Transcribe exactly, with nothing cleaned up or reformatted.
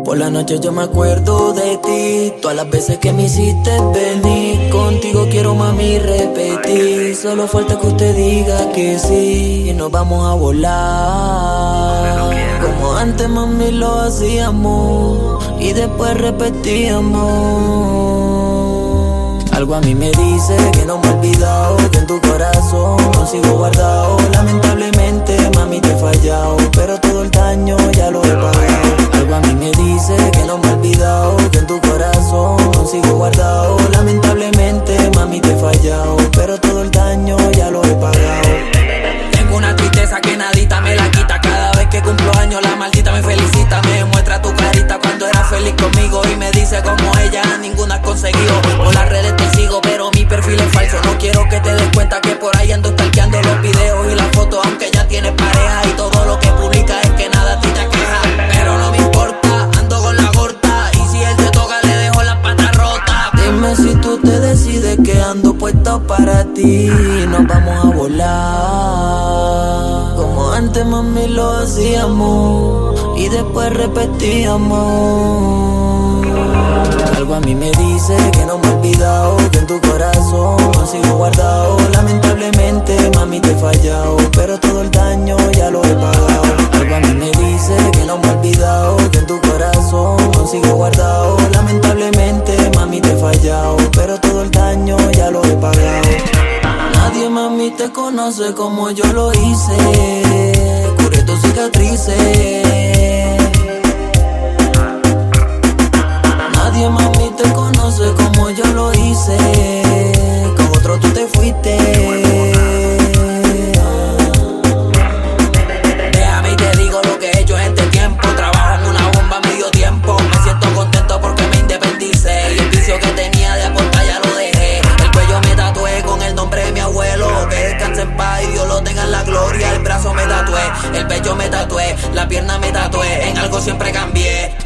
Por la noche yo me acuerdo de ti, todas las veces que me hiciste venir. Contigo quiero, mami, repetir. Solo falta que usted diga que sí y nos vamos a volar. Como antes, mami, lo hacíamos y después repetíamos. Algo a mí me dice que no me he olvidado, que en tu corazón no sigo guardado. Lamentablemente, mami, te he fallado, pero todo el daño ya lo he pagado. Algo a mí me dice que no me he olvidado, que en tu corazón no sigo guardado. Lamentablemente, mami, te he fallado, pero todo el daño ya lo he pagado. Tengo una tristeza que nadita me la quita. Cada vez que cumplo años la maldita me felicita. Me muestra tu carita cuando eras feliz conmigo y me dice como ella ninguna has conseguido. Por las redes te sigo pero mi perfil es falso. No quiero que te des cuenta que por ahí ando stalkeando los videos y las fotos, aunque ya tienes pareja y todo lo que publica es que nada a ti te aqueja. Pero no me importa, ando con la corta y si él te toca le dejo las patas rotas. Dime si tú te decides que ando puesto para ti, nos vamos a volar. Como antes, mami, lo hacíamos y después repetíamos. Algo a mí me dice que no me he olvidado, que en tu corazón no sigo guardado. Lamentablemente, mami, te he fallado, pero todo el daño ya lo he pagado. Algo a mí me dice que no me he olvidado, que en tu corazón no sigo guardado. Lamentablemente, mami, te he fallado, pero todo el daño ya lo he pagado. Nadie, mami, te conoce como yo lo hice. Curé tus cicatrices. Nadie, mami, te conoce como yo lo hice. Con otro tú te fuiste. Déjame y te digo lo que he hecho en este tiempo. Trabajo en una bomba medio tiempo. Me siento contento porque me independicé. Y el vicio que tenía de apostar ya lo dejé. El cuello me tatué con el nombre de mi abuelo. Que descanse en paz y Dios lo tenga en la gloria. El brazo me tatué, el pecho me tatué, la pierna me tatué. En algo siempre cambié.